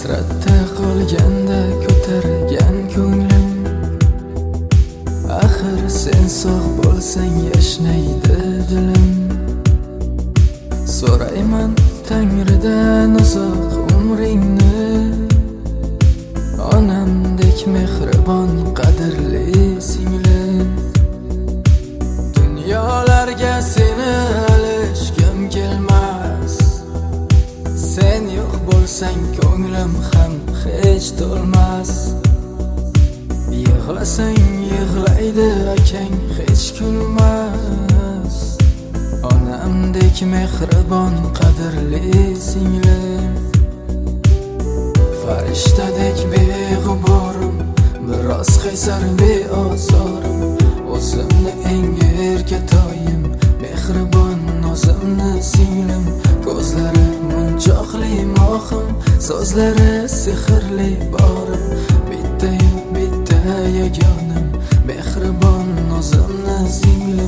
hasratda qolganda ko'targan ko'nglim, axir sen sog' bo'lsang yashnaydi dilim. So'rayman Tangridan uzoq umringni, onamdek mehribon qadrli singlim. Dunyolarga seni alishgim kelmas, sen yo'q bo'lsang ko'nglim ham hech to'lmas. Yig'lasang yig'laydi akang hech kulmas, onamdek mehribon qadrli singlim. Farishtadek beg'uborim, biroz qaysar beozorim, o'zimni eng erkatoyim, mehribon o'zimni singlim. Ko'zlari munchoqli mohim, so'zlari sehrli borim, bitta-yu bitta yagonim, mehribon o'zimni singlim.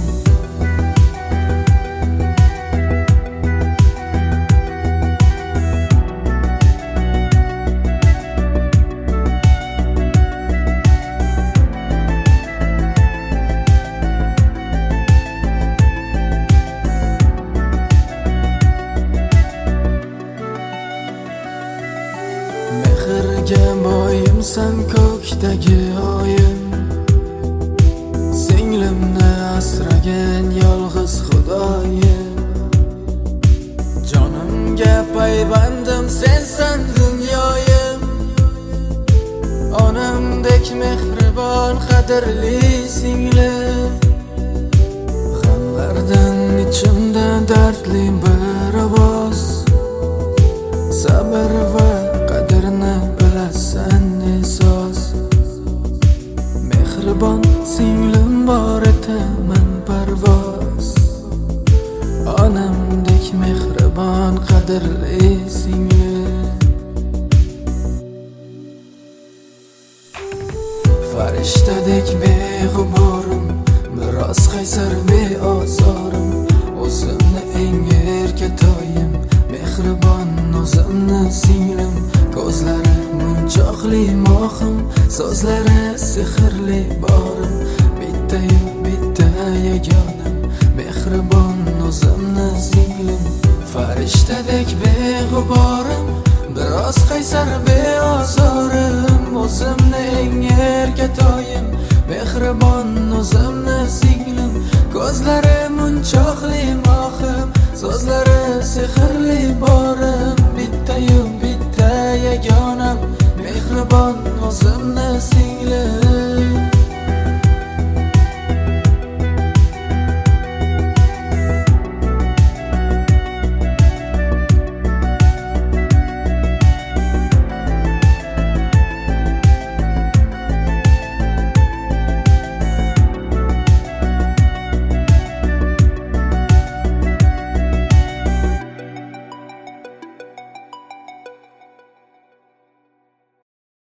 Mehrga boyimsan ko'kdagi oyim, singlimni asragan yolg'iz Xudoyim. Jonimga paybandim sensan dunyoyim, onamdek mehribon qadrli singlim. G'amlardan ichimda dardli bir ovoz, sabr va qadrni bilasan esos. Mehribon singlim bor etaman parvoz, onamdek mehribon qadrli singlim. Farishtadek beg'uborim, biroz qaysar beozorim, o'zimni eng erkatoyim, mehribon o'zimni singlim. Ko'zlari munchoqli mohim, so'zlari sehrli borim, bitta-yu bitta yagonim, mehribon o'zimni singlim. Farishtadek beg'uborim, biroz qaysar beozorim, o'zimni eng erkatoyim, mehribon o'zimni singlim. Ko'zlari munchoqli mohim, so'zlari sehrli borim, bitta-yu bitta yagonam, mehribon